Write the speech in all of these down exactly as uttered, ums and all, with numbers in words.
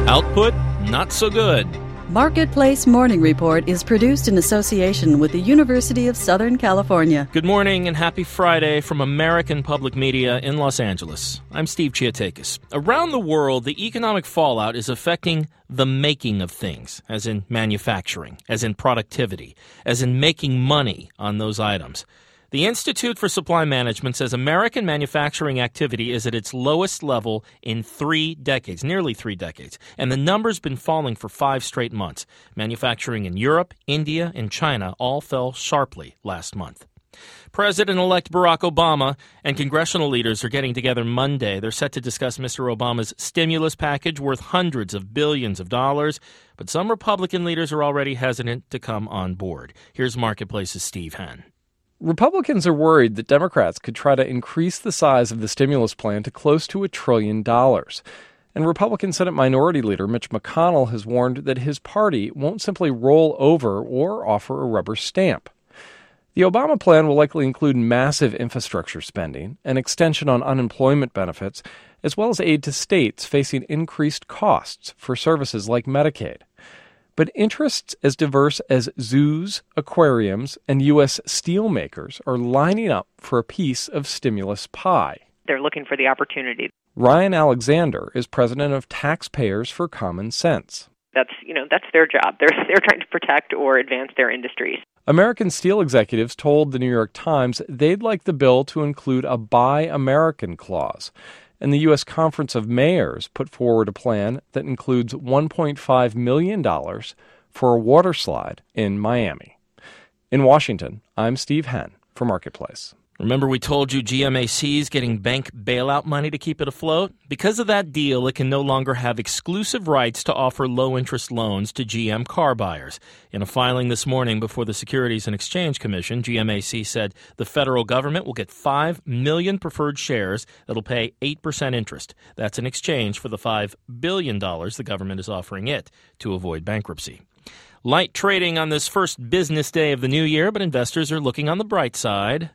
Output, not so good. Marketplace Morning Report is produced in association with the University of Southern California. Good morning and happy Friday from American Public Media in Los Angeles. I'm Steve Chiatakis. Around the world, the economic fallout is affecting the making of things, as in manufacturing, as in productivity, as in making money on those items. The Institute for Supply Management says American manufacturing activity is at its lowest level in three decades, nearly three decades, and the number's been falling for five straight months. Manufacturing in Europe, India, and China all fell sharply last month. President-elect Barack Obama and congressional leaders are getting together Monday. They're set to discuss Mister Obama's stimulus package worth hundreds of billions of dollars, but some Republican leaders are already hesitant to come on board. Here's Marketplace's Steve Henn. Republicans are worried that Democrats could try to increase the size of the stimulus plan to close to a trillion dollars. And Republican Senate Minority Leader Mitch McConnell has warned that his party won't simply roll over or offer a rubber stamp. The Obama plan will likely include massive infrastructure spending, an extension on unemployment benefits, as well as aid to states facing increased costs for services like Medicaid. But interests as diverse as zoos, aquariums, and U S steel makers are lining up for a piece of stimulus pie. They're looking for the opportunity. Ryan Alexander is president of Taxpayers for Common Sense. That's, you know, that's their job. They're they're trying to protect or advance their industries. American steel executives told the New York Times they'd like the bill to include a Buy American clause. And the U S Conference of Mayors put forward a plan that includes one point five million dollars for a water slide in Miami. In Washington, I'm Steve Henn for Marketplace. Remember we told you G M A C is getting bank bailout money to keep it afloat? Because of that deal, it can no longer have exclusive rights to offer low-interest loans to G M car buyers. In a filing this morning before the Securities and Exchange Commission, G M A C said the federal government will get five million preferred shares that'll pay eight percent interest. That's in exchange for the five billion dollars the government is offering it to avoid bankruptcy. Light trading on this first business day of the new year, but investors are looking on the bright side.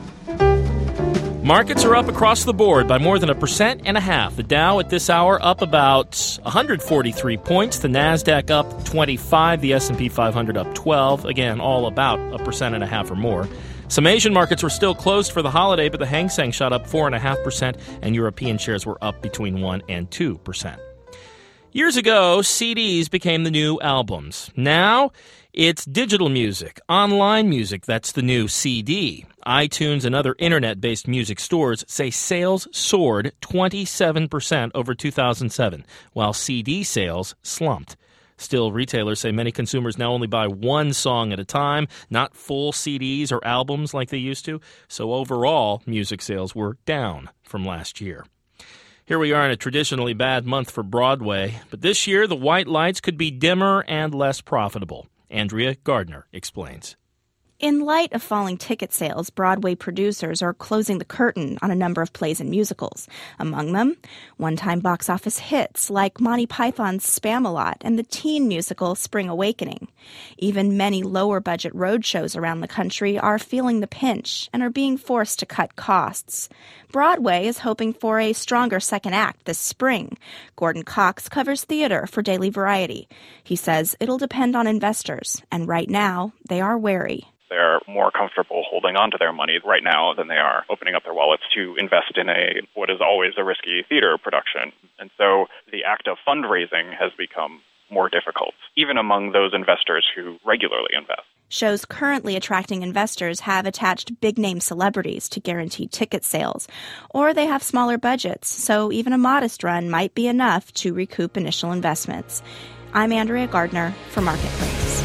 Markets are up across the board by more than a percent and a half. The Dow at this hour up about one hundred forty-three points. The Nasdaq up twenty-five. The S and P five hundred up twelve. Again, all about a percent and a half or more. Some Asian markets were still closed for the holiday, but the Hang Seng shot up four point five percent, and European shares were up between one and two percent. Years ago, C Ds became the new albums. Now, it's digital music, online music that's the new C D. iTunes and other internet-based music stores say sales soared twenty-seven percent over two thousand seven, while C D sales slumped. Still, retailers say many consumers now only buy one song at a time, not full C Ds or albums like they used to. So overall, music sales were down from last year. Here we are in a traditionally bad month for Broadway, but this year the white lights could be dimmer and less profitable. Andrea Gardner explains. In light of falling ticket sales, Broadway producers are closing the curtain on a number of plays and musicals. Among them, one-time box office hits like Monty Python's Spamalot and the teen musical Spring Awakening. Even many lower-budget road shows around the country are feeling the pinch and are being forced to cut costs. Broadway is hoping for a stronger second act this spring. Gordon Cox covers theater for Daily Variety. He says it'll depend on investors, and right now, they are wary. They're more comfortable holding on to their money right now than they are opening up their wallets to invest in a what is always a risky theater production. And so the act of fundraising has become more difficult, even among those investors who regularly invest. Shows currently attracting investors have attached big-name celebrities to guarantee ticket sales, or they have smaller budgets, so even a modest run might be enough to recoup initial investments. I'm Andrea Gardner for Marketplace.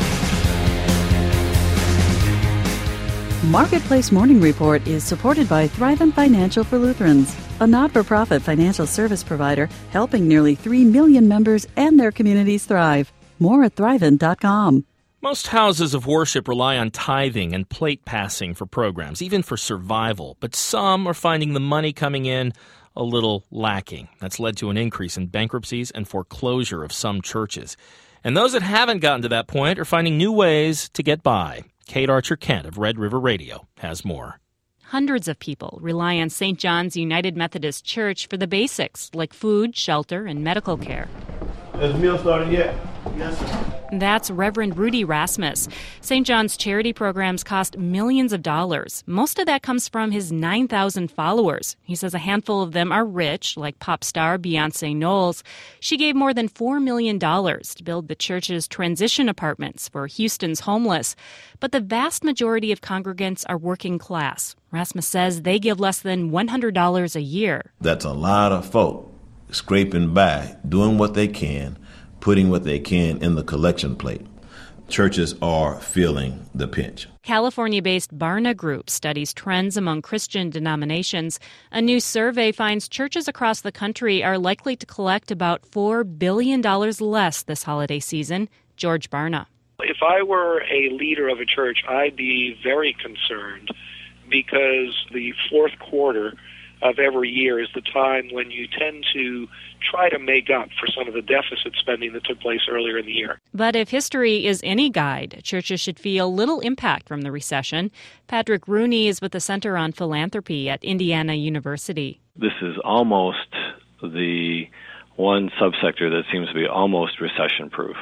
Marketplace Morning Report is supported by Thrivent Financial for Lutherans, a not-for-profit financial service provider helping nearly three million members and their communities thrive. More at thrivent dot com. Most houses of worship rely on tithing and plate passing for programs, even for survival, but some are finding the money coming in a little lacking. That's led to an increase in bankruptcies and foreclosure of some churches. And those that haven't gotten to that point are finding new ways to get by. Kate Archer-Kent of Red River Radio has more. Hundreds of people rely on Saint John's United Methodist Church for the basics, like food, shelter, and medical care. Has the meal started yet? Yes, sir. That's Reverend Rudy Rasmus. Saint John's charity programs cost millions of dollars. Most of that comes from his nine thousand followers. He says a handful of them are rich, like pop star Beyonce Knowles. She gave more than four million dollars to build the church's transition apartments for Houston's homeless. But the vast majority of congregants are working class. Rasmus says they give less than one hundred dollars a year. That's a lot of folk scraping by, doing what they can, putting what they can in the collection plate. Churches are feeling the pinch. California-based Barna Group studies trends among Christian denominations. A new survey finds churches across the country are likely to collect about four billion dollars less this holiday season. George Barna. If I were a leader of a church, I'd be very concerned because the fourth quarter of every year is the time when you tend to try to make up for some of the deficit spending that took place earlier in the year. But if history is any guide, churches should feel little impact from the recession. Patrick Rooney is with the Center on Philanthropy at Indiana University. This is almost the one subsector that seems to be almost recession-proof.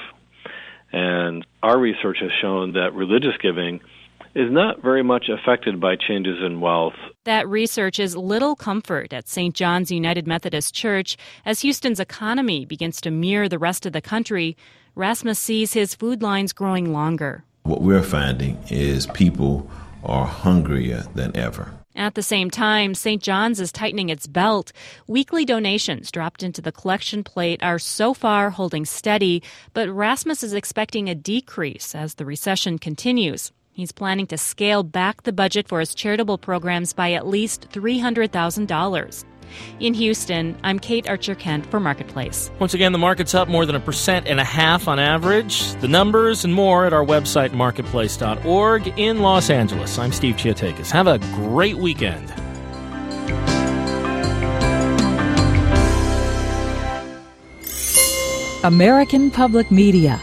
And our research has shown that religious giving is not very much affected by changes in wealth. That research is little comfort at Saint John's United Methodist Church as Houston's economy begins to mirror the rest of the country. Rasmus sees his food lines growing longer. What we're finding is people are hungrier than ever. At the same time, Saint John's is tightening its belt. Weekly donations dropped into the collection plate are so far holding steady, but Rasmus is expecting a decrease as the recession continues. He's planning to scale back the budget for his charitable programs by at least three hundred thousand dollars. In Houston, I'm Kate Archer-Kent for Marketplace. Once again, the market's up more than a percent and a half on average. The numbers and more at our website, marketplace dot org. In Los Angeles, I'm Steve Chiotakis. Have a great weekend. American Public Media.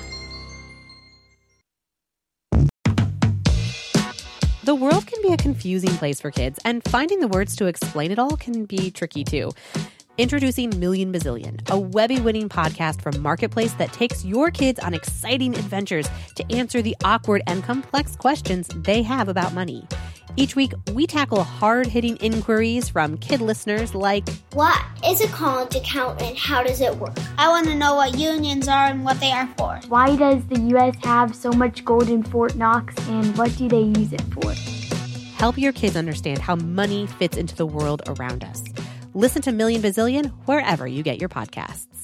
The world can be a confusing place for kids, and finding the words to explain it all can be tricky too. Introducing Million Bazillion, a Webby-winning podcast from Marketplace that takes your kids on exciting adventures to answer the awkward and complex questions they have about money. Each week, we tackle hard-hitting inquiries from kid listeners like, what is a college account and how does it work? I want to know what unions are and what they are for. Why does the U S have so much gold in Fort Knox and what do they use it for? Help your kids understand how money fits into the world around us. Listen to Million Bazillion wherever you get your podcasts.